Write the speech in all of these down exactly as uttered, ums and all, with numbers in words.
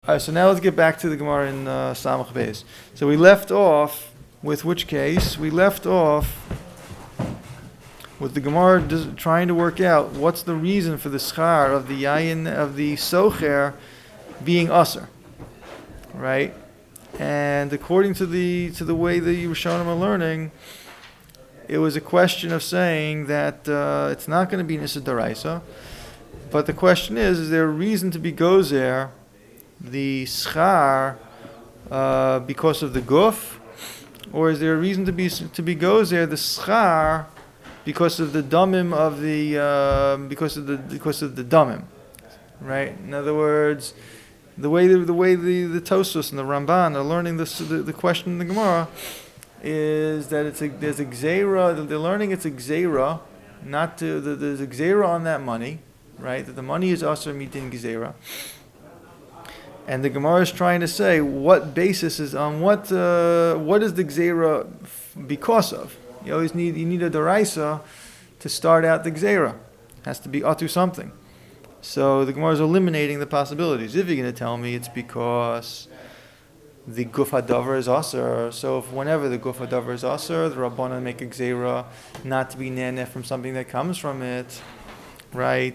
All right, so now let's get back to the Gemara in uh, Samach Beis. So we left off with which case? We left off with the Gemara des- trying to work out what's the reason for the schar of the yayin of the socher being aser, right? And according to the to the way the Rishonim are learning, it was a question of saying that uh, it's not going to be Nisa Daraisa, but the question is: is there a reason to be gozer the schar uh, because of the guf, or is there a reason to be to be gozer the schar because of the damim of the uh, because of the because of the damim, right? In other words, the way the, the way the the Tosfos and the Ramban are learning this the, the question in the Gemara is that it's a, there's a gzeira, they're learning it's a gzeira, not to the, there's a gzeira on that money, right? That the money is aser mitin gzeira. And the Gemara is trying to say what basis is on what uh, what is the gzeira f- because of. You always need you need a deraisa to start out the gzeira. It has to be atu something. So the Gemara is eliminating the possibilities. If you're going to tell me it's because the guf hadavar is aser, so if whenever the guf hadavar is aser, the Rabbanan make a gzeira not to be naneh from something that comes from it, right?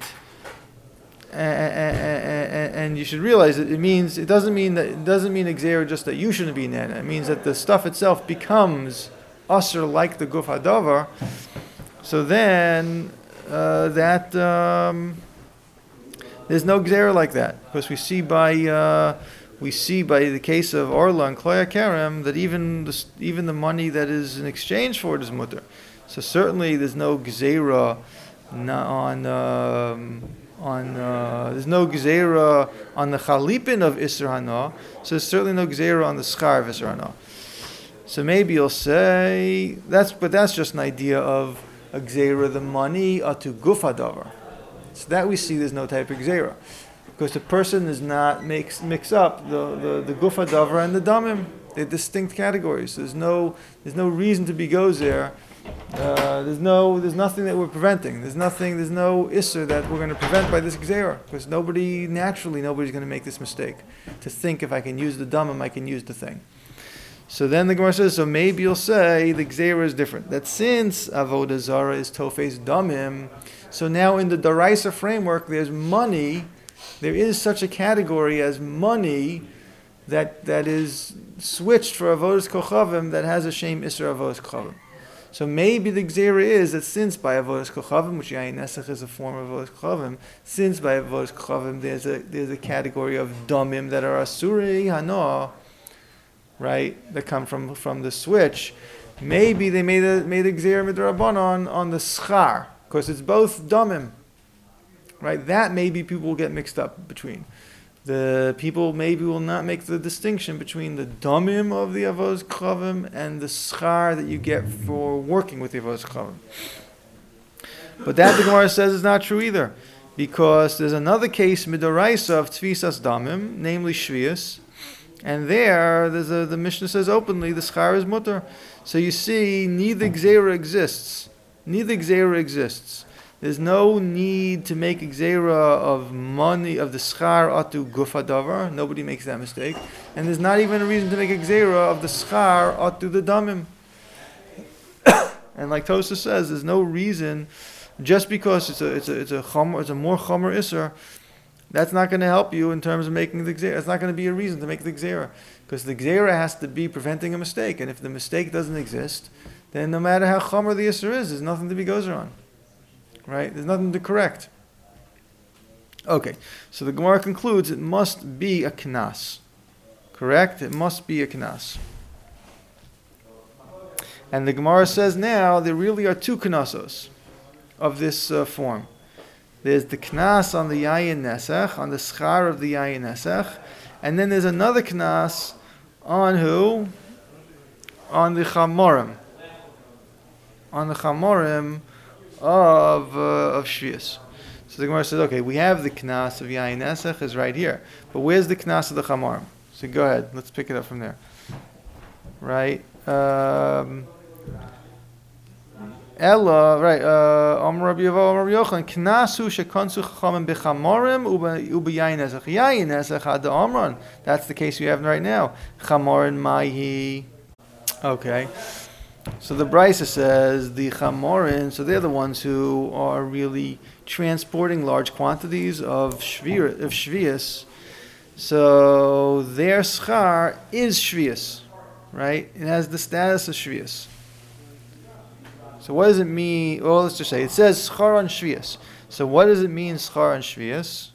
And, and you should realize that it means it doesn't mean that it doesn't mean exera just that you shouldn't be nana. It means that the stuff itself becomes aser like the guf hadavar. So then uh, that um, there's no exera like that, because we see by uh, we see by the case of Orla and Kloya Kerem that even the, even the money that is in exchange for it is mutter. So certainly there's no gzeira on. Um, On uh, there's no gzeira on the chalipin of Isser Hana, so there's certainly no gzeira on the schar of Isser Hana. So maybe you'll say that's, but that's just an idea of a gzeira, the money atu guf hadavar. So that we see there's no type of gzeira, because the person does not mix mix up the the, the guf hadavar and the damim. They're distinct categories. There's no there's no reason to be goes there. Uh, there's no, there's nothing that we're preventing. There's nothing, there's no isser that we're going to prevent by this gzeira, because nobody, naturally, nobody's going to make this mistake to think if I can use the damim, I can use the thing. So then the Gemara says, so maybe you'll say the gzeira is different. That since avodah zara is tofes damim, so now in the daraisa framework, there's money. There is such a category as money that that is switched for avodas kochavim that has a shame isser avodas kochavim. So maybe the gzeira is that since by avodas kochavim, which yayin nesach is a form of avodas kochavim, since by avodas kochavim there's a there's a category of damim that are asuri hana, right, that come from from the switch. Maybe they made a made a gzeira midrabanan on the schar, because it's both damim, right? That maybe people will get mixed up between. The people maybe will not make the distinction between the damim of the avodas kochavim and the schar that you get for working with the avodas kochavim. But that the Gemara says is not true either, because there's another case midoraisa of tfisas damim, namely shvius, and there there's a, the Mishnah says openly the schar is mutter. So you see, neither gzeira exists. Neither gzeira exists. There's no need to make a gzeira of money, of the schar atu guf hadavar. Nobody makes that mistake. And there's not even a reason to make a gzeira of the schar atu the damim. And like Tosfos says, there's no reason, just because it's a it's a it's a chomer, it's a more chomer isser, that's not going to help you in terms of making the gzeira. It's not going to be a reason to make the gzeira, because the gzeira has to be preventing a mistake. And if the mistake doesn't exist, then no matter how chomer the isser is, there's nothing to be gozer on. Right? There's nothing to correct. Okay, so the Gemara concludes it must be a knas. Correct? It must be a knas. And the Gemara says now there really are two knasos of this uh, form. There's the knas on the yayin nesach, on the schar of the yayin nesach, and then there's another knas on who? On the chamorim. On the chamorim of uh, of shvius. So the Gemara says, okay, we have the knas of yayin nesach is right here, but where's the knas of the chamorim? So go ahead, let's pick it up from there. Right? Um, Ella, right, uh, Amar Rabbi Yevo, Amar Rabbi Yochanan, Knasu shekonsu chachamim bechamorim ubeyayin ezech. Yayin ezech ad amran. That's the case we have right now. Chamorin maihi. Okay. So the Brisa says the chamorin, so they're the ones who are really transporting large quantities of shvir, of shvius. So their schar is shvius, right? It has the status of shvius. So what does it mean? Well, let's just say it says schar on shvius. So what does it mean schar on shvius?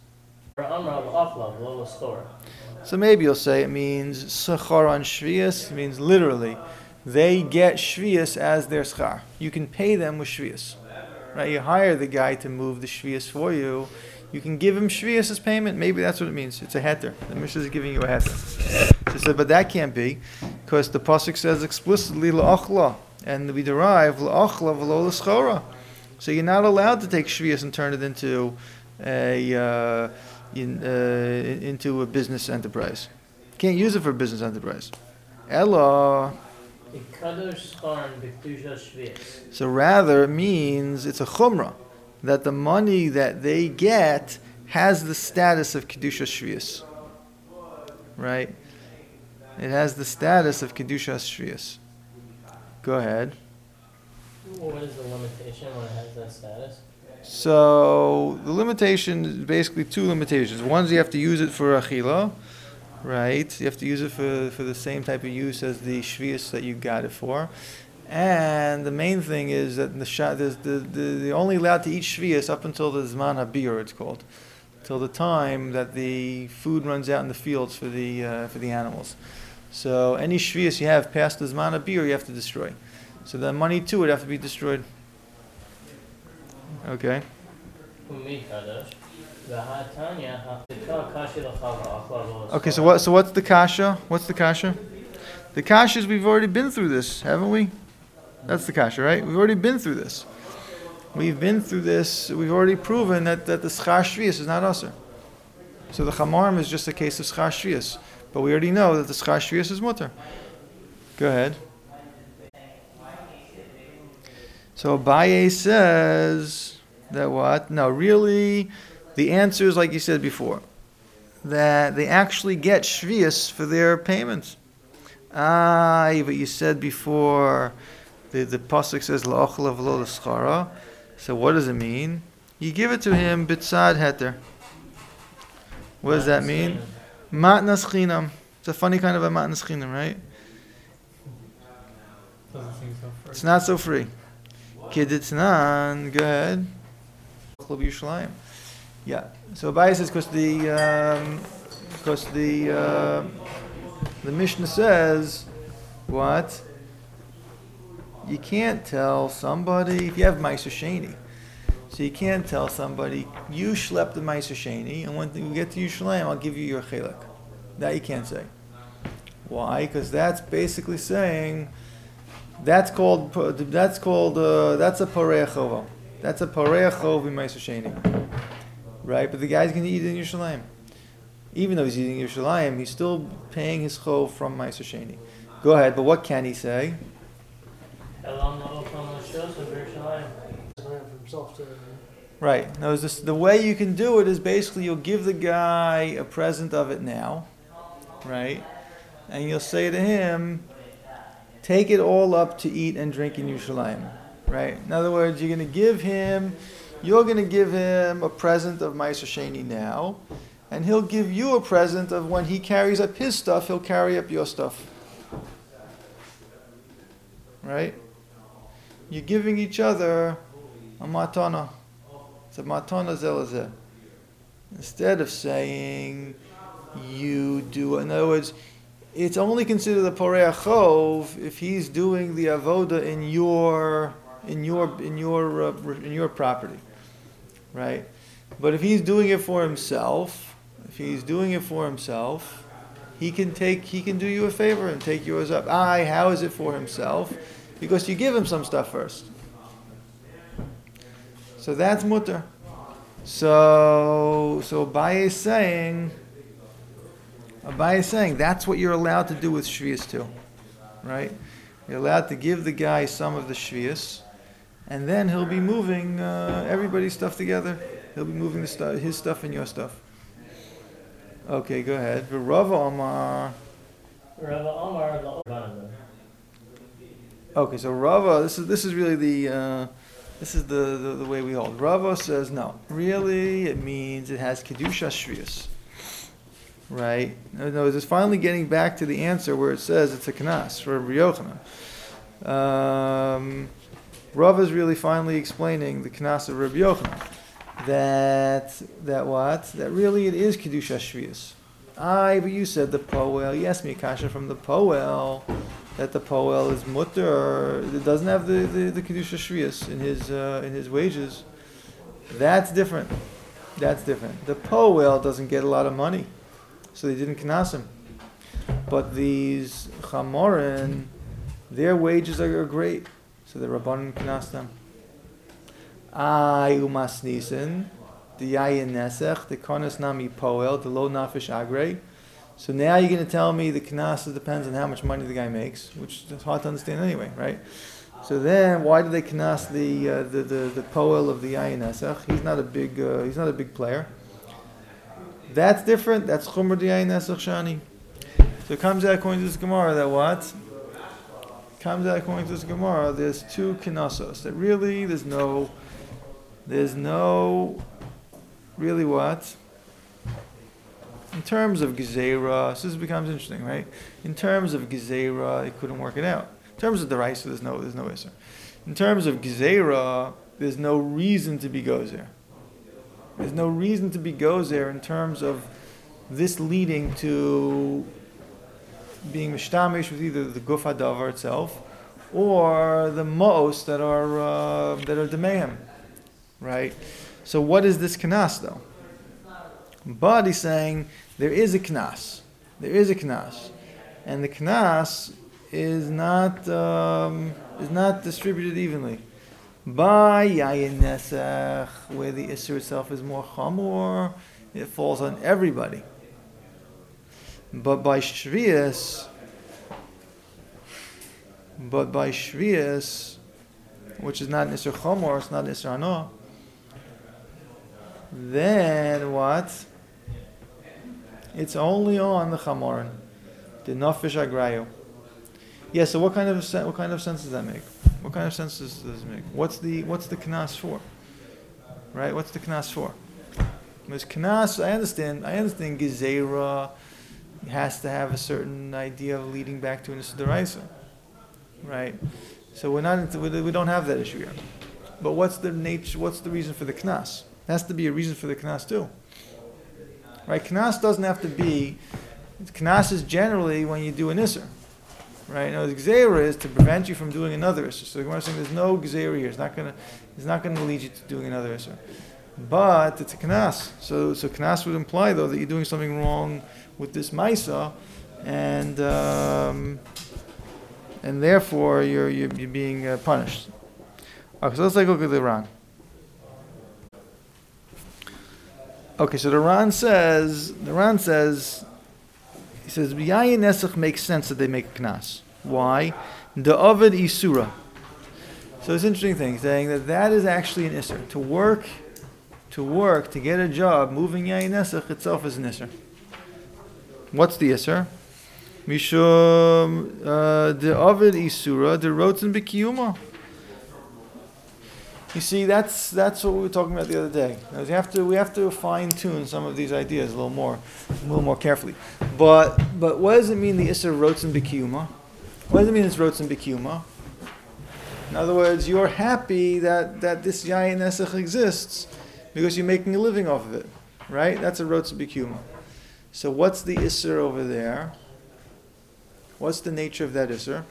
So maybe you'll say it means schar on shvius. It means literally, they get shvius as their schar. You can pay them with shvius, right? You hire the guy to move the shvius for you. You can give him shvius as payment. Maybe that's what it means. It's a heter. The Mishnah is giving you a heter. She said, but that can't be, because the pasuk says explicitly la'achla. And we derive la'achla v'lo l'schora. So you're not allowed to take shvius and turn it into a uh, in, uh, into a business enterprise. You can't use it for a business enterprise. Ella. So rather it means it's a chumrah, that the money that they get has the status of kedusha shvius. Right? It has the status of kedusha shvius. Go ahead. What is the limitation when it has that status? So the limitation is basically two limitations. One is you have to use it for achila, right? You have to use it for, for the same type of use as the shvius that you got it for. And the main thing is that the the the, the they're only allowed to eat shvius up until the zman habir, it's called, till the time that the food runs out in the fields for the uh, for the animals. So any shvius you have past the zman habir, you have to destroy. So the money too would have to be destroyed. Okay. Okay. So what? So what's the kasha? What's the kasha? The kasha is we've already been through this, haven't we? That's the kasha, right? We've already been through this. We've been through this. We've already proven that, that the schar shvius is not usher. So the chamarim is just a case of schar shvius. But we already know that the schar shvius is mutter. Go ahead. So Abaye says that what? No, really, the answer is like you said before, that they actually get shvius for their payments. Ah, but you said before, the, the pasuk says la'achla v'lo l'schara. So what does it mean? You give it to him bitzad heter. What does that mean? Matnas chinam. It's a funny kind of a matnas chinam, right? Doesn't seem so free. It's not so free. Kiditznan, go ahead. Yeah. So Abaye says because the um, because the uh, the Mishnah says what? You can't tell somebody if you have Meiser Sheni. So you can't tell somebody you schlepped the Meiser Sheni, and when you get to Yerushalayim, I'll give you your chelak. That you can't say. Why? Because that's basically saying that's called that's called uh, that's a parei chova. That's a parei chov in Meiser Sheni, right? But the guy's going to eat it in Yerushalayim. Even though he's eating Yerushalayim, he's still paying his chov from Meiser Sheni. Go ahead, but what can he say? Right. Now, is this, the way you can do it is basically you'll give the guy a present of it now, right? And you'll say to him, take it all up to eat and drink in Yerushalayim, right? In other words, you're going to give him, you're going to give him a present of Meiser Sheni now, and he'll give you a present of when he carries up his stuff, he'll carry up your stuff. Right? You're giving each other a matana. It's a matana zelazeh. Instead of saying you do, in other words, it's only considered a porei chov if he's doing the avoda in your in your in your uh, in your property, right? But if he's doing it for himself, if he's doing it for himself, he can take he can do you a favor and take yours up. Aye, how is it for himself? Because you give him some stuff first. So that's mutter. So so Abaye is saying. Abaye is saying that's what you're allowed to do with shvius too, right? You're allowed to give the guy some of the shvius, and then he'll be moving uh, everybody's stuff together. He'll be moving the stu- his stuff and your stuff. Okay, go ahead. Rava Omar. Rava Omar lo Rabbanan. Okay, so Rava, this is this is really the uh, this is the, the, the way we hold. Rava says no. Really, it means it has kedusha shvius. Right? No, no, it's finally getting back to the answer where it says it's a knas for Rabbi Yochanan. Um, Rava is really finally explaining the knas of Rabbi Yochanan. That that what? That really it is kedusha shvius. Aye, but you said the poel. Yes, Mikasha from the poel. That the poel is mutter, it doesn't have the, the, the kedusha shvius in his uh, in his wages. That's different. That's different. The poel doesn't get a lot of money, so they didn't knas him. But these chamorin, their wages are, are great, so the rabbanon knas them. Ay umas nisin, the yayin nesech, the konas nami poel, the lo nafish agrei. So now you're going to tell me the knas depends on how much money the guy makes, which is hard to understand anyway, right? So then, why do they knas the uh, the, the the poel of the yayin nesech? He's not a big uh, he's not a big player. That's different. That's chumr the yayin nesech shani. So it comes out according to this Gemara that what? Comes out according to this Gemara. There's two knasos. That really there's no there's no really what? In terms of Gezerah, so this becomes interesting, right? In terms of Gezerah, he couldn't work it out. In terms of the Raisa, there's no, there's no Isser. In terms of Gezerah, there's no reason to be Gozer. There's no reason to be Gozer in terms of this leading to being Mishtamish with either the Guf HaDavar itself or the Ma'os that are uh, that are Demeim, right? So what is this Knas though? But he's saying there is a knas. There is a knas. And the knas is not um, is not distributed evenly. By yayin nesach, where the isser itself is more chamor, it falls on everybody. But by shvius, but by shvius, which is not an isser chamor, it's not an isser hano, then what? It's only on the chamorin, the nafish agrayu. Yeah. So what kind of sen- what kind of sense does that make? What kind of sense does, does it make? What's the what's the knas for? Right? What's the knas for? Because knas, I understand. I understand gezerah has to have a certain idea of leading back to an isudaraisa, right? So we're not into, we don't have that issue here. But what's the nature? What's the reason for the knas? There has to be a reason for the knas too. Right, knas doesn't have to be. Knas is generally when you do an isser, right? Now, the gzeira is to prevent you from doing another isser. So the Gemara is saying there's no gzeira here. It's not gonna, it's not gonna lead you to doing another isser. But it's a knas. So, so knas would imply though that you're doing something wrong with this maisa, and um, and therefore you're you're, you're being uh, punished. Okay, so let's take a look at the Ran. Okay, so the Ran says, the Ran says, he says, Yayin Nesach makes sense that they make a knas. Why? The Ovid Isura. So it's an interesting thing, saying that that is actually an Isser. To work, to work, to get a job, moving Yayin Nesach itself is an Isser. What's the Isser? Mishum, uh, the Ovid Isura, the Rotzen B'kiyuma. You see, that's that's what we were talking about the other day. We have to we have to fine tune some of these ideas a little more, a little more carefully. But but what does it mean the Isser Rotzen B'kiyuma? What does it mean it's Rotzen B'kiyuma? In other words, you're happy that, that this Yayin Nesach exists because you're making a living off of it, right? That's a Rotzen B'kiyuma. So what's the Isser over there? What's the nature of that Isser?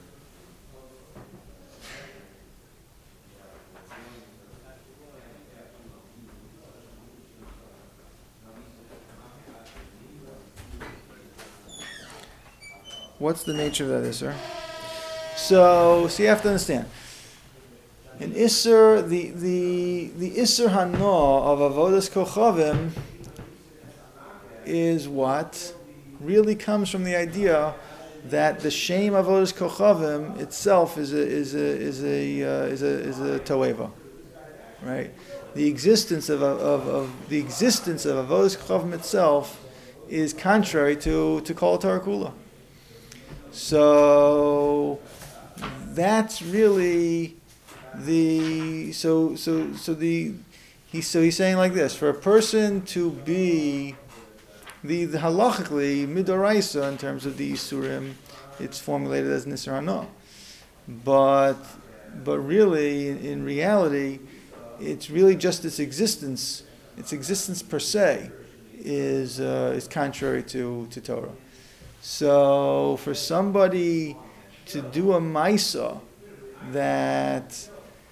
What's the nature of that Isser? So, so you have to understand. In Isser, the the the Isser Hano of Avodas Kochavim is what really comes from the idea that the shame of avodas kochavim itself is a is a is a uh, is a is a toeva, right? The existence of of, of the existence of avodas kochavim itself is contrary to to kol Torah kula. So that's really the so so so the he so he's saying like this: for a person to be the, the halachically midoraisa in terms of the isurim, it's formulated as nisar hana, but but really in, in reality, it's really just its existence, its existence per se, is uh, is contrary to to Torah. So for somebody to do a maisa that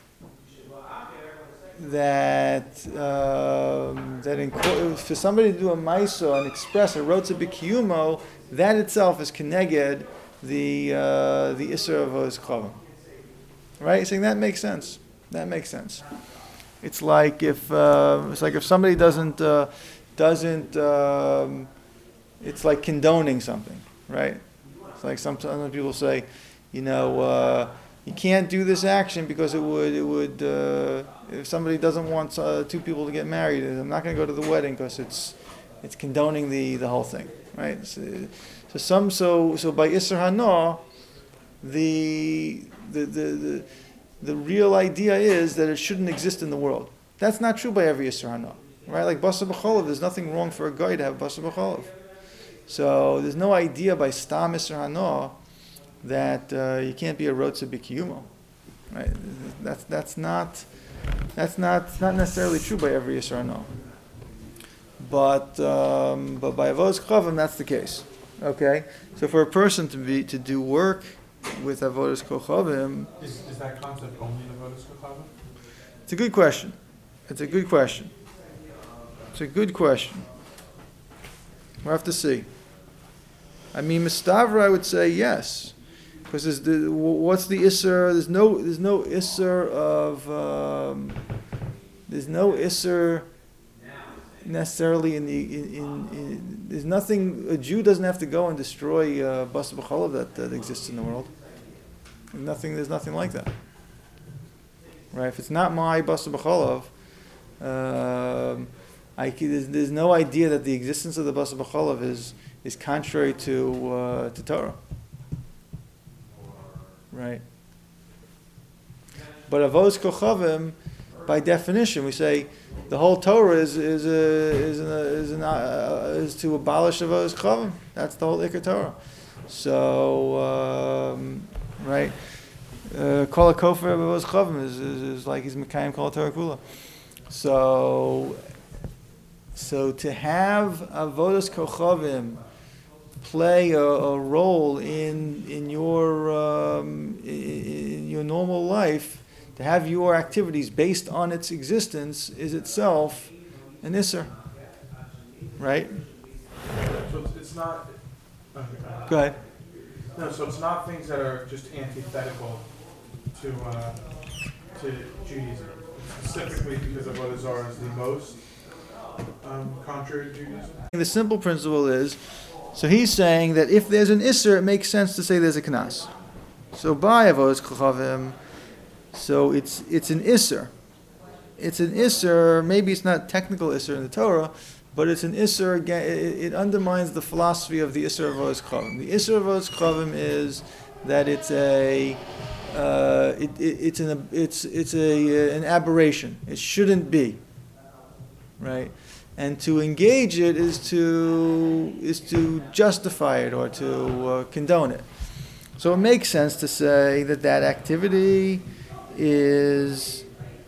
that um, that in, for somebody to do a maisa and express a rotza b'kiyumo, that itself is keneged the uh, the isser of his chavim. Right? Saying that makes sense. That makes sense. It's like if uh, it's like if somebody doesn't uh, doesn't um, it's like condoning something, right? It's like sometimes people say, you know, uh, you can't do this action because it would it would uh, if somebody doesn't want uh, two people to get married, I'm not going to go to the wedding because it's it's condoning the, the whole thing, right? So, so some so so by Isser Hana, the the the the the real idea is that it shouldn't exist in the world. That's not true by every Isser Hana, right? Like Basar B'Cholav, there's nothing wrong for a guy to have Basar B'Cholav. So there's no idea by Stam Isser Hana that uh, you can't be a Rotza B'Kiyumo, right? That's that's not that's not not necessarily true by every Isser Hana. But um, but by Avodas Kochavim, that's the case. Okay, so for a person to be to do work with Avodas Kochavim, is, is that concept only in Avodas Kochavim? It's a good question. It's a good question. It's a good question. We'll have to see. I mean, Mistavra, I would say yes, because there's the what's the Isser? There's no there's no Isser of um, there's no Isser necessarily in the in, in, in there's nothing. A Jew doesn't have to go and destroy uh, Basar B'Cholav that, that exists in the world. Nothing. There's nothing like that. Right? If it's not my Basar B'Cholav, um, I there's, there's no idea that the existence of the Basar B'Cholav is is contrary to uh, to Torah. Right? But Avodas Kochavim, by definition, we say the whole Torah is is a, is an, is, an, uh, is to abolish Avodas Kochavim. That's the whole Ikar Torah. So um, right, Kol HaKofer Avodas Kochavim is, is is like he's Mekayim Kol Torah Kula. So so to have Avodas Kochavim play a, a role in in your um, in, in your normal life, to have your activities based on its existence is itself an Isser, right? So it's, it's not. Okay. Go ahead. No, so it's not things that are just antithetical to uh, to Judaism, specifically because of what is ours the most um, contrary to Judaism. The simple principle is, so he's saying that if there's an Isser, it makes sense to say there's a Knas. So by Avodas Kochavim, so it's it's an Isser. It's an Isser, maybe it's not technical Isser in the Torah, but it's an Isser, again, it, it undermines the philosophy of the Isser of Avodas Kochavim. The Isser of Avodas Kochavim is that it's a uh, it, it, it's an it's it's a an aberration. It shouldn't be. Right? And to engage it is to is to justify it or to uh, condone it. So it makes sense to say that that activity is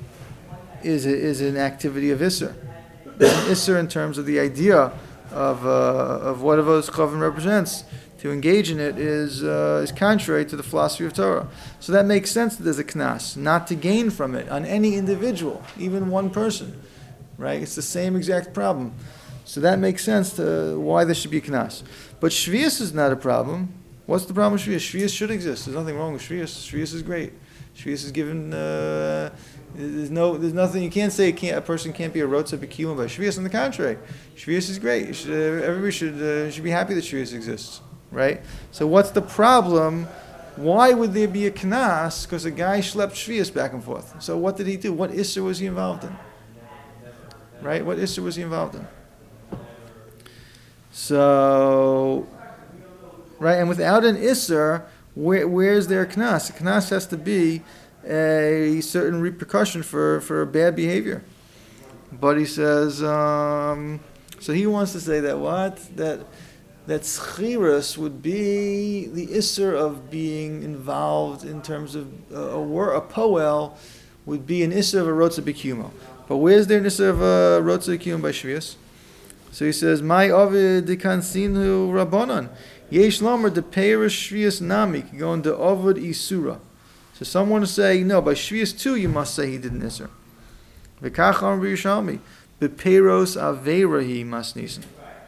is is an activity of Isser. It's an Isser in terms of the idea of uh, of what Avodas Kochavim represents. To engage in it is uh, is contrary to the philosophy of Torah. So that makes sense that there's a Knas, not to gain from it on any individual, even one person. Right? It's the same exact problem. So that makes sense to why there should be a Knas. But Shvius is not a problem. What's the problem with Shvius? Shvius should exist. There's nothing wrong with Shvius. Shvius is great. Shvius is given. Uh, there's no. There's nothing. You can't say it can't, a person can't be a Rotza B'Kiyumo by Shvius. On the contrary, Shvius is great. You should, uh, everybody should uh, should be happy that Shvius exists. right? So what's the problem? Why would there be a knas? Because a guy schlepped shvius back and forth. So what did he do? What issur was he involved in? Right? What issur was he involved in? So, right, and without an issur, where, where's their knas? A knas has to be a certain repercussion for, for bad behavior. But he says, um, so he wants to say that what? That that schirus would be the issur of being involved in terms of uh, a wor a poel would be an issur of a rotza b'kiyumo. But where's there an issur of a rotza b'kiyumo by shvius? So he says, "My ovid dekansinu rabbanon yesh lomer de peirish shvius nami going to ovid isura." So someone will say, no, by shvius too you must say he did an issur. V'kach amar b'Yerushalmi b'peiros aveira he masnisen.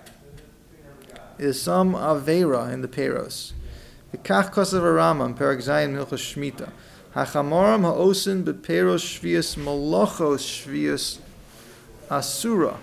Is some aveira in the peiros. V'kach kosav Rambam perak zayin milchos shmita. Hachamoram ha'osin b'peiros shvius malachos shvius asura.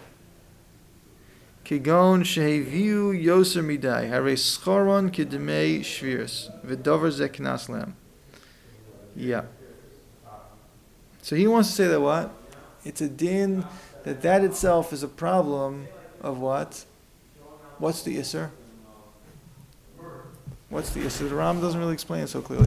Kigon sheheviu yoser midai hare schoron kidmei shvius v'dover ze knas lam. Yeah. So he wants to say that what? It's a din that that itself is a problem of what? What's the issur? What's the issur? The Ram doesn't really explain it so clearly.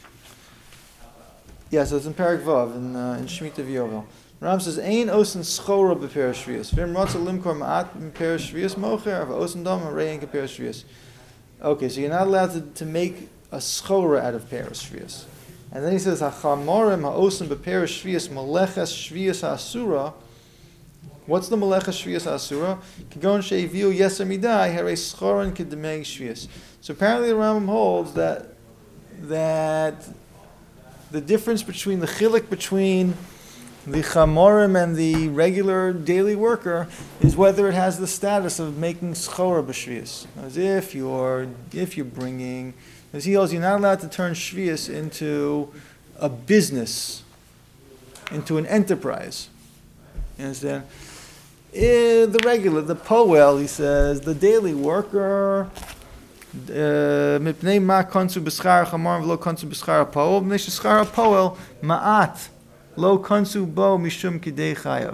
Yeah, so it's in Parak Vav, in, uh, in Shemitah V'Yovel. Ram says, Ein osin schora b'per shvius. V'im rotza limkor ma'at b'per shvius mocher, v'osin dom ha'rein k'per shvius. Okay, so you're not allowed to, to make a schora out of per shvius. And then he says, Hachamorim ha'osin b'per shvius maleches shvius ha'asura. What's the maleches shvius ha'asura? Kigon she'eviu yeser midai harei schoron k'demei shvius. So apparently the Rambam holds that that the difference between the chilik between the chamorim and the regular daily worker is whether it has the status of making schora b'shvius. As if you're if you're bringing, as he holds, you're not allowed to turn shvius into a business, into an enterprise. You understand? Eh, the regular, the poel, he says, the daily worker. Mipnei ma konsu b'schar chamorim v'lo konsu b'schar poel. Mipnei sheschar poel ma'at. Lo konsu bo mishum kidei chayav.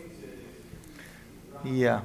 Yeah.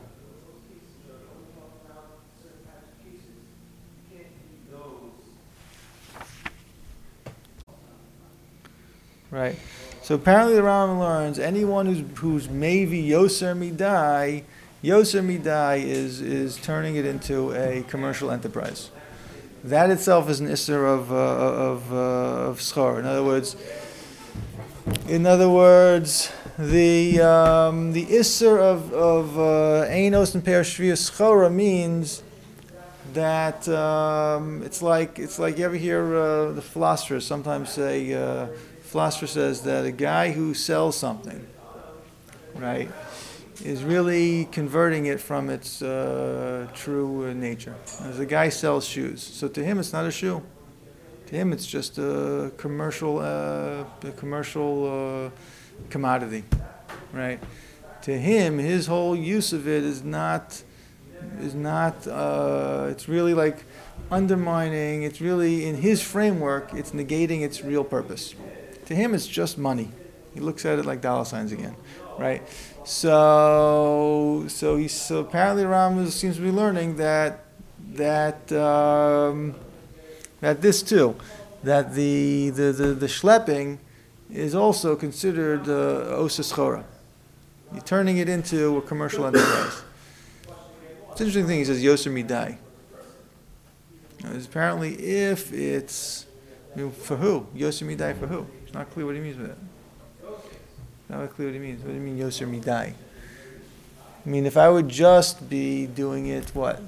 Right. So apparently the Rambam learns anyone who's who's maybe yoser midai, yoser midai is is turning it into a commercial enterprise. That itself is an issur of uh, of uh, of schar. In other words. In other words, the um, the issur of of ein osin per shvius schora means that um, it's like it's like you ever hear uh, the philosophers sometimes say. Uh, philosopher says that a guy who sells something, right, is really converting it from its uh, true uh, nature. As a guy sells shoes, so to him it's not a shoe. To him, it's just a commercial, uh, a commercial uh, commodity, right? To him, his whole use of it is not, is not. Uh, it's really like undermining. It's really in his framework. It's negating its real purpose. To him, it's just money. He looks at it like dollar signs again, right? So, so he so apparently Ram seems to be learning that that. Um, That this too, that the the, the, the schlepping is also considered uh, osa schora. You're turning it into a commercial enterprise. It's an interesting thing. He says yoser midai. Apparently, if it's I mean, for who yoser midai for who? It's not clear what he means with it. It's not clear what he means. What do you mean yoser midai? I mean, if I would just be doing it, what?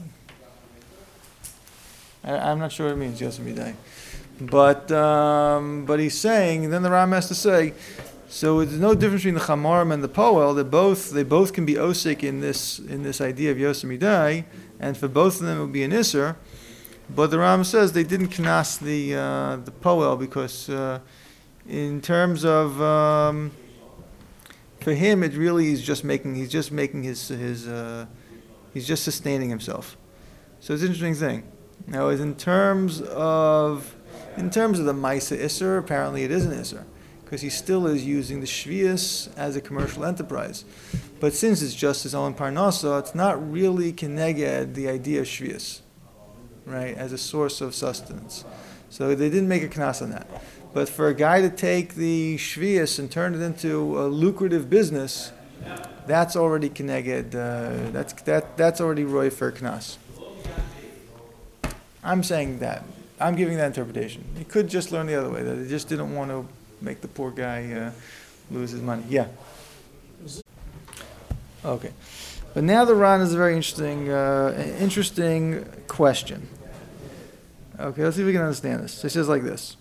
I, I'm not sure what it means, yoser midai. But um, but he's saying, and then the Ram has to say, so there's no difference between the chamorim and the poel. They both they both can be osik in this in this idea of yoser midai, and for both of them it would be an issur. But the Ram says they didn't knas the uh, the poel because uh, in terms of um, for him it really is just making he's just making his his uh, he's just sustaining himself. So it's an interesting thing. Now, as in terms of in terms of the Maisa Isser, apparently it is an Isser, because he still is using the Shvius as a commercial enterprise. But since it's just his own Parnasa, it's not really Keneged the idea of Shvius, right, as a source of sustenance. So they didn't make a Knas on that. But for a guy to take the Shvius and turn it into a lucrative business, that's already Keneged, uh, that's, that, that's already Roy for Knas. I'm saying that. I'm giving that interpretation. He could just learn the other way, that he just didn't want to make the poor guy uh, lose his money. Yeah. Okay. But now the Ran is a very interesting, uh, interesting question. Okay, let's see if we can understand this. He says like this.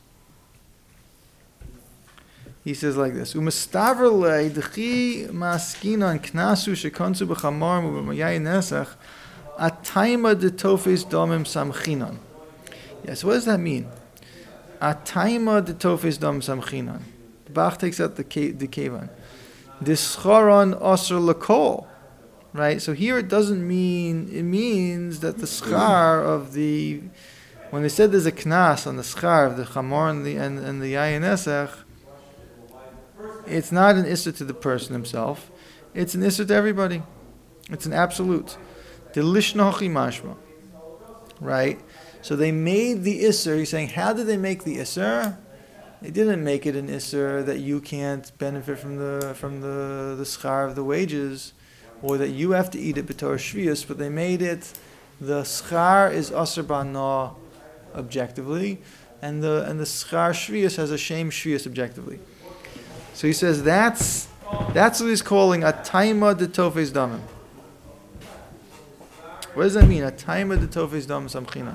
He says like this. U'mistaver lei d'chi maskinan knasu shekonsu b'chamar u'b'mayai nesach atayma d'tofes domim samchinan. Yes, what does that mean? Atayma d'tofes domim samchinan. The Bach takes out the the kevan. Discharon osir lakol. Right? So here it doesn't mean, it means that the schar of the, when they said there's a knas on the schar of the chamor and the, and, and the yayin esech, it's not an issur to the person himself, it's an issur to everybody. It's an absolute. Delishnochi mashma. Right? So they made the issur, he's saying, how did they make the issur? They didn't make it an issur that you can't benefit from the from the, the schar of the wages, or that you have to eat it b'tor shvius, but they made it, the schar is aser b'ana objectively, and the and the schar shvius has a shame shvius objectively. So he says that's that's what he's calling a taima de tofes damim. What does that mean? A taima de tofes damim samchina.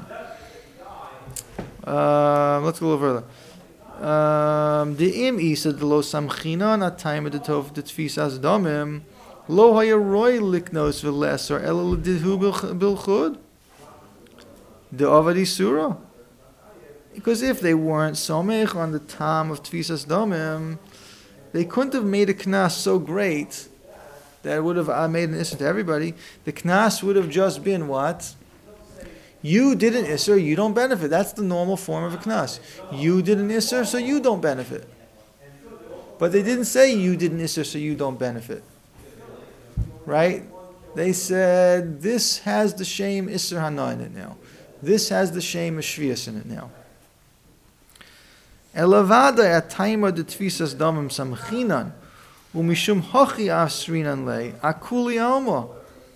Uh, let's go a little further. Um, the im isa de lo samchina a taima de tof de tfisas damim. Lo hayaroy liknos v'lesor ela l'didhu bilchud the avadi surah. Because if they weren't somech on the time of tfisas damim, they couldn't have made a knas so great that it would have uh, made an issur to everybody. The knas would have just been what? You did an issur, you don't benefit. That's the normal form of a knas. You did an issur, so you don't benefit. But they didn't say you did an issur, so you don't benefit. Right? They said, this has the shame Isser Hana in it now. This has the shame of Shvius in it now. Elavada ataima de tfisas damim samchinan umishum hochi asrinan le akuli alma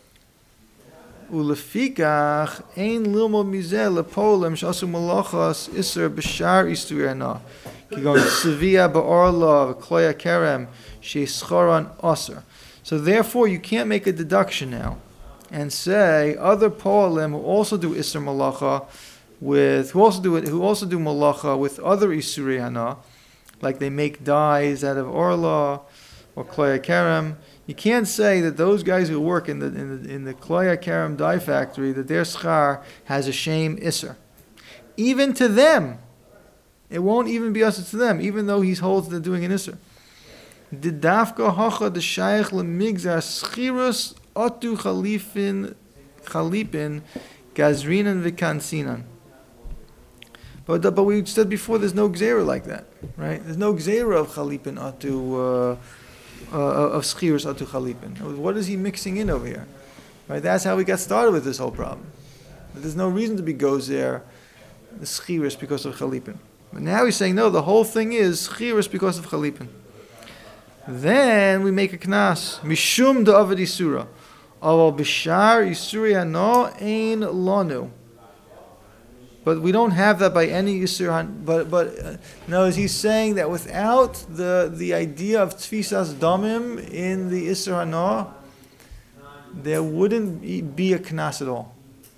ulefikach ein lilmo mizeh lepolem shasu malachas Isser b'shar istuirna kigon sevia ba'orla v'kloya kerem sheischoran osir. So therefore, you can't make a deduction now and say other po'alim who also do Isser Malacha with who also do it who also do Malacha with other Isurei Hana, like they make dyes out of Orla or Kloya Kerem. You can't say that those guys who work in the in the in the Kloya Kerem dye factory that their schar has a shame Isser. Even to them, it won't even be us to them, even though he holds they're doing an Isser. The dafka hacha the shaykh lemigzar schirus atu chalifin chalipin gazrinan v'kansinan. But but we said before, there's no gzera like that, right? There's no gzera of chalipin atu uh, uh, of schirus atu chalipin. What is he mixing in over here? Right? That's how we got started with this whole problem. But there's no reason to be gozer the schirus because of chalipin. But now he's saying no. The whole thing is schirus because of chalipin. Then we make a knas mishum da avad isura, aval b'shar isuri hano ein lanu. But we don't have that by any isur. But but uh, no, he's saying that without the the idea of tfisas damim in the isur hano, there wouldn't be a knas at all.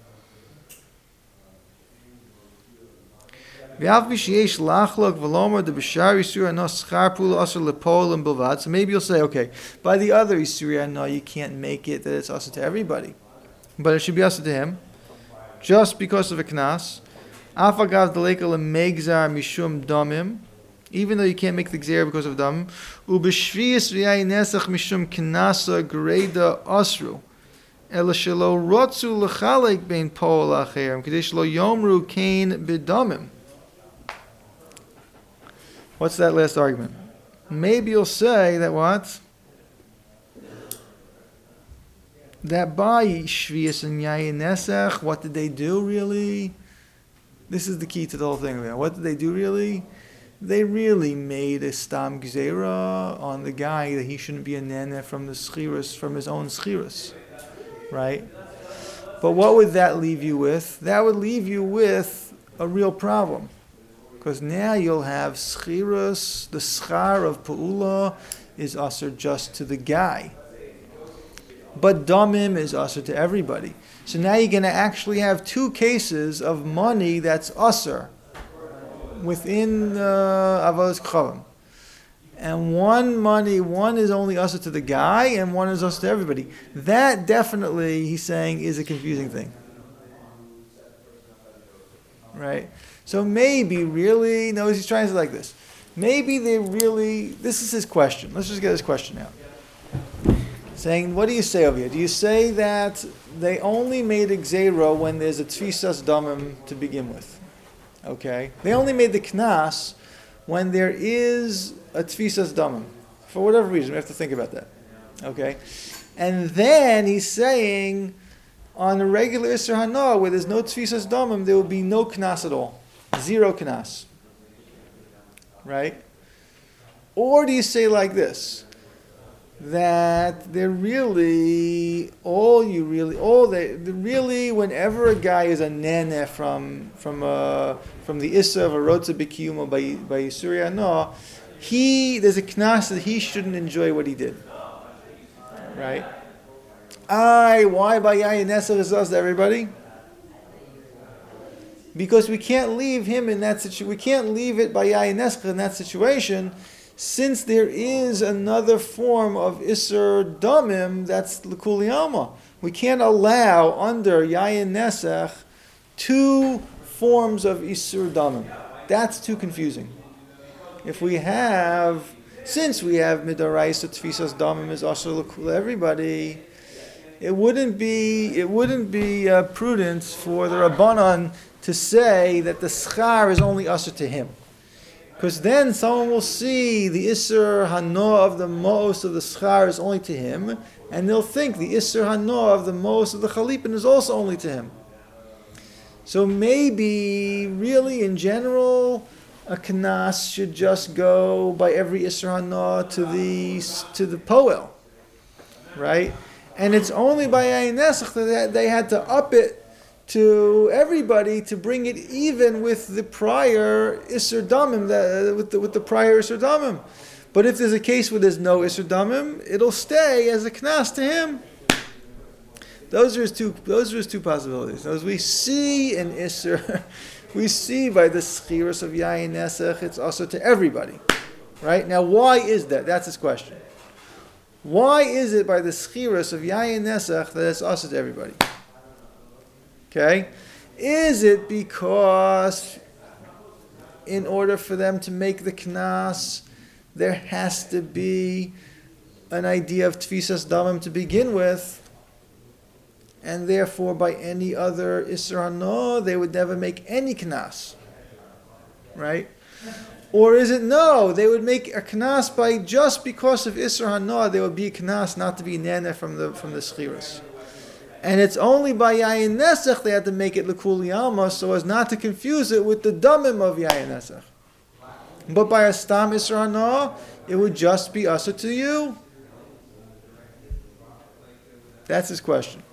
So maybe you'll say, okay, by the other Isuri, no, you can't make it that it's also to everybody. But it should be also to him, just because of a knas. Even though you can't make the gzera because of damim. אלא שלא רצו לחלק בין פועל לאחר, כדי שלא יאמרו כן בדמים. What's that last argument? Maybe you'll say that what? That by Shvius and Yayin Nesach, what did they do really? This is the key to the whole thing. What did they do really? They really made a stam gzeira on the guy that he shouldn't be a nene from the schirus, from his own schirus, right? But what would that leave you with? That would leave you with a real problem, because now you'll have schirus, the schar of Pa'ula is usher just to the guy, but damim is usher to everybody. So now you're going to actually have two cases of money that's usher within uh, Avodas K'chavim. And one money, one is only usher to the guy, and one is usher to everybody. That definitely, he's saying, is a confusing thing. Right? So maybe really, no, he's trying to say like this. Maybe they really, this is his question. Let's just get his question out. Saying, what do you say over here? Do you say that they only made a gzeira when there's a tfisas damim to begin with? Okay? They only made the knas when there is a tfisas damim. For whatever reason, we have to think about that. Okay? And then he's saying, on a regular Isser Hana, where there's no tfisas damim, there will be no knas at all. Zero knas. Right? Or do you say like this? That they're really, all you really, all they, really, whenever a guy is a nene from from uh, from the Issa of a Rotza B'kiyuma by by Yisuri Hana, he, there's a knas that he shouldn't enjoy what he did. Right? I, why by Yayin Nesach is us to everybody? Because we can't leave him in that situation, we can't leave it by Yayin Nesach in that situation, since there is another form of Isser Damim, that's L'Kuli Alma. We can't allow under Yayin Nesach two forms of Isser Damim. That's too confusing. If we have, since we have Midoraisa Tfisas Damim is also L'Kuli everybody, it wouldn't be it wouldn't be uh, prudent for the Rabbanan to say that the schar is only usher to him. Because then someone will see the Isser Hano of the most of the Schar is only to him, and they'll think the Isser Hano of the most of the Chalipin is also only to him. So maybe, really, in general, a Knas should just go by every Isser Hano to the to the Poel, right? And it's only by Yayin Nesach that they had to up it to everybody to bring it even with the prior Isser Damim, the, with, the, with the prior Isser Damim. But if there's a case where there's no Isser Damim, it'll stay as a Knas to him. Those are his two, those are his two possibilities. As we see in Isser, we see by the Schirus of Yayin Nesach, it's also to everybody. Right? Now why is that? That's his question. Why is it by the Schirus of Yayin Nesach that it's also to everybody? Okay? Is it because in order for them to make the knas, there has to be an idea of tfisas damim to begin with, and therefore by any other Isser Hano, they would never make any knas? Right? Or is it no, they would make a knas by just because of Isser Hano, there would be a knas not to be nene from the from the schirus. And it's only by Yayin Nesach they had to make it L'Kuli Alma so as not to confuse it with the Damim of Yayin Nesach. But by a Stam Isser Hana, it would just be Asa to you. That's his question.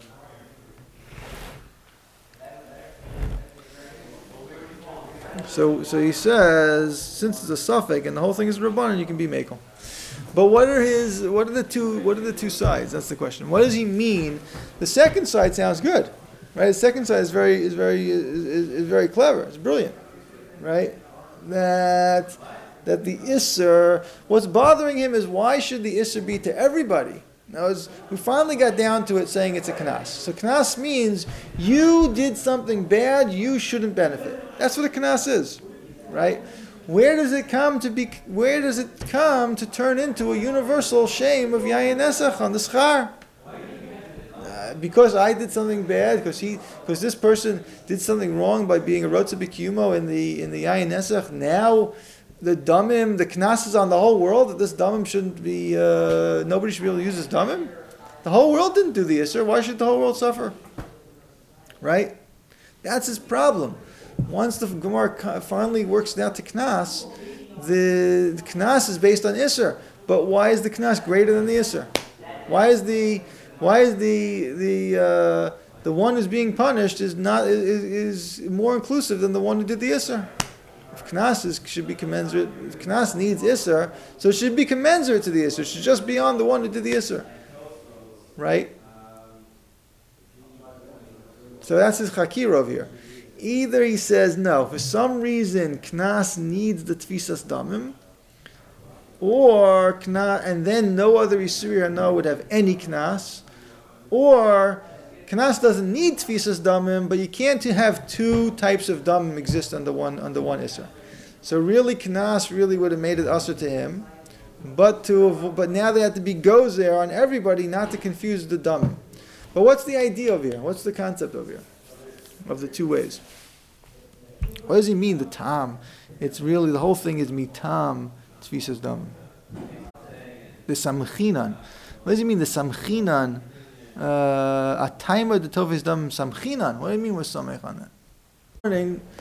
So so he says, since it's a suffix and the whole thing is Rabbanan, you can be Mekel. But what are his? What are the two? What are the two sides? That's the question. What does he mean? The second side sounds good, right? The second side is very is very is, is, is very clever. It's brilliant, right? That that the Isser, what's bothering him is why should the Isser be to everybody? Now, we finally got down to it saying it's a knas. So knas means you did something bad, you shouldn't benefit. That's what a knas is, right? Where does it come to be? Where does it come to turn into a universal shame of Yayin Nesach on the schar? Uh, because I did something bad, because he, because this person did something wrong by being a rotza b'kiyumo in the in the Yayin Nesach, now the damim, the knas is on the whole world, that this damim shouldn't be, uh, nobody should be able to use this damim? The whole world didn't do the Isser, why should the whole world suffer? Right? That's his problem. Once the Gemara finally works down to knas, the, the knas is based on Isser. But why is the knas greater than the Isser? Why is the why is the the uh, the one who's being punished is not is, is more inclusive than the one who did the Isser? If knas is, should be commensurate, if knas needs Isser, so it should be commensurate to the Isser. It should just be on the one who did the Isser, right? So that's his chakira over here. Either he says no, for some reason knas needs the tfisas damim, or knas, and then no other Isuri Hana would have any knas, or knas doesn't need tfisas damim, but you can't have two types of damim exist under one under one Isser. So really knas really would have made it usher to him, but to but now they have to be gozer on everybody not to confuse the damim. But what's the idea over here? What's the concept over here of the two ways? What does he mean, the tam? It's really, the whole thing is mitam tfisas dam. The samchinan. What does he mean, the samchinan? A timer the tofis dam samchinan. What do you mean with samech on that?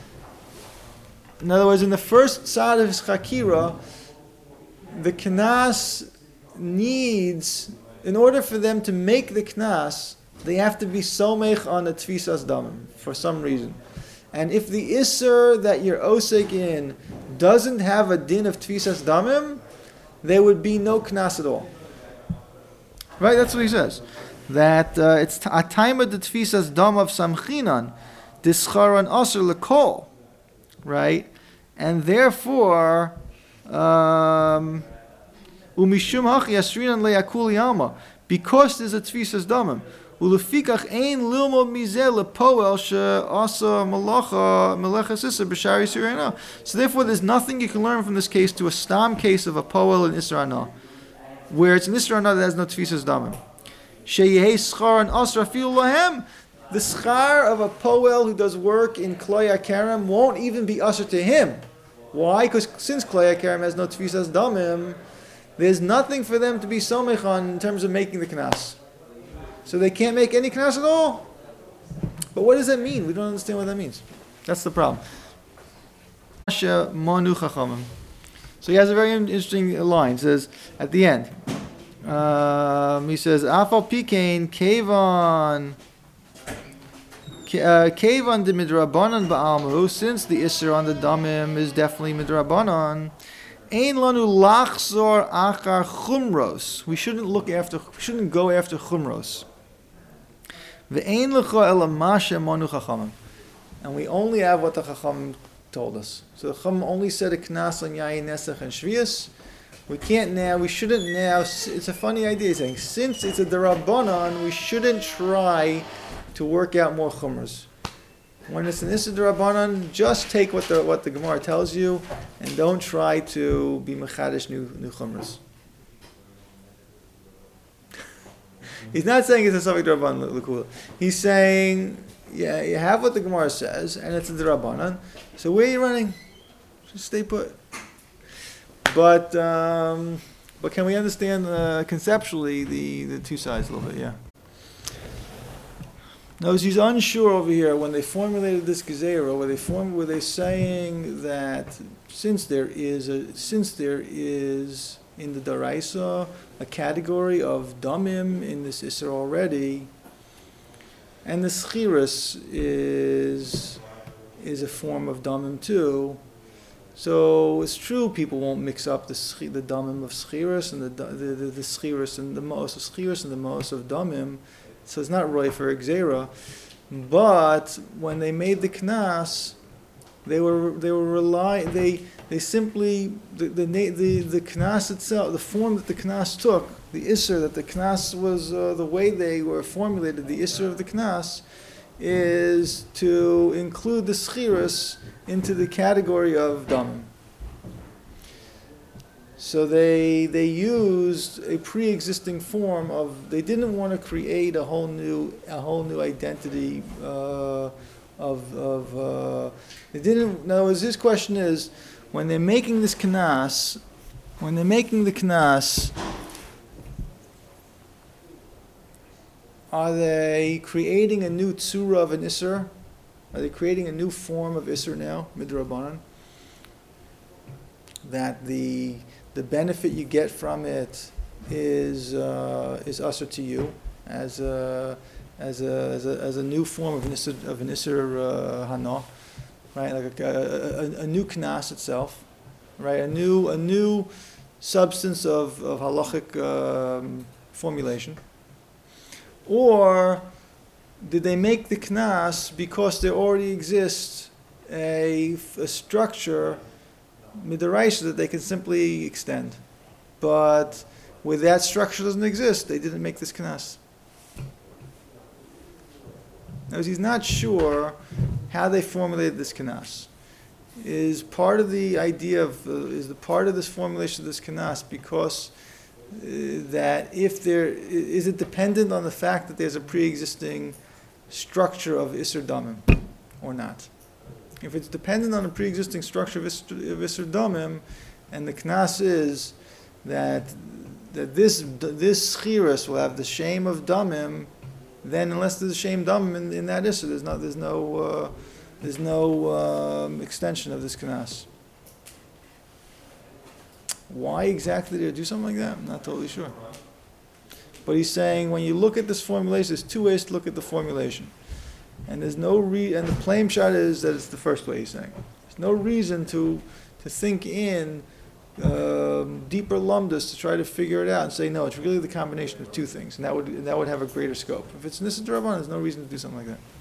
In other words, in the first side of his chakira, the knas needs, in order for them to make the knas, they have to be somech on the tfisas damim for some reason. And if the isser that you're osek in doesn't have a din of tfisas damim, there would be no knas at all. Right? That's what he says. That uh, it's a time of the tfisas dam of samchinan, discharan aser lekol. Right? And therefore, um, umishum hachi asrinan le'akul yama, because there's a tfisas damim. Ulefikach ein lilmod mizeh lepoel she'asa malacha meleches isser b'shari Yisur. So therefore, there's nothing you can learn from this case to a stam case of a poel and Isser Hana, where it's an Isser Hana that has no tfisas damim. Sheyehei schar and asra afilu lahem. The schar of a poel who does work in Kloi HaKerem won't even be usher to him. Why? Because since Kloi HaKerem has no tfisas damim, there's nothing for them to be somech on in terms of making the knas. So they can't make any knas at all. But what does that mean? We don't understand what that means. That's the problem. So he has a very interesting line. It says at the end, um, he says, Afal Pikain Kavan Kavan de Midrabanan Ba'almu, since the Isser on the Damim is definitely Midrabanan, Ein lanu lachzor achar chumros. We shouldn't look after, we shouldn't go after chumros. Ve'ein lecha ela masha manu chachamim. And we only have what the chachamim told us. So the chachamim only said a knas on yayin nesach and shvius. We can't now, we shouldn't now, it's a funny idea saying, since it's a derabanan, we shouldn't try to work out more chumras. When it's an Issa D'Rabbanan, just take what the what the Gemara tells you, and don't try to be mechadish new new chumras. He's not saying it's a Safek D'Rabbanan l'kula. He's saying, yeah, you have what the Gemara says, and it's a D'Rabbanan. So where are you running? Just stay put. But um, but can we understand uh, conceptually the the two sides a little bit? Yeah. Notice he's unsure over here when they formulated this gezerah. Were they form? Were they saying that since there is a since there is in the daraisa a category of damim in this isser already, and the schiras is is a form of damim too. So it's true people won't mix up the schi, the damim of schiras and the the the, the schiras and the mos of schiras and the mos of damim. So it's not roy for Xera, but when they made the knas, they were they were rely they they simply the the the, the knas itself, the form that the knas took, the isser that the knas was uh, the way they were formulated, the isser of the knas, is to include the schiras into the category of damim. So they they used a pre-existing form of. They didn't want to create a whole new a whole new identity uh, of of. Uh, they didn't. In other words, his question is, when they're making this kanas, when they're making the kanas, are they creating a new tzura of an isser? Are they creating a new form of isser now, midrabanan? That the the benefit you get from it is uh, is usher to you as a as a as a, as a new form of an isser of an isser uh, hana, right? Like a, a, a, a new knas itself, right? A new a new substance of of halachic um, formulation, or did they make the knas because there already exists a, a structure midaraisa that they can simply extend, but where that structure doesn't exist, they didn't make this knas. Now, he's not sure how they formulated this knas. Is part of the idea of uh, is the part of this formulation of this knas because uh, that if there is it dependent on the fact that there's a pre-existing structure of Isser Damim or not? If it's dependent on a pre-existing structure of Isser, of Isser Damim, and the Knas is that that this this Schiras will have the shame of Damim, then unless there's a shame Damim in, in that Isser, there's no there's no uh, there's no um, extension of this Knas. Why exactly did they do something like that? I'm not totally sure. But he's saying when you look at this formulation, there's two ways to look at the formulation. And there's no re and the plain shot is that it's the first way he's saying. There's no reason to to think in um, deeper lumdus to try to figure it out and say no, it's really the combination of two things, and that would and that would have a greater scope. If it's Nissa D'Rabbanan, there's no reason to do something like that.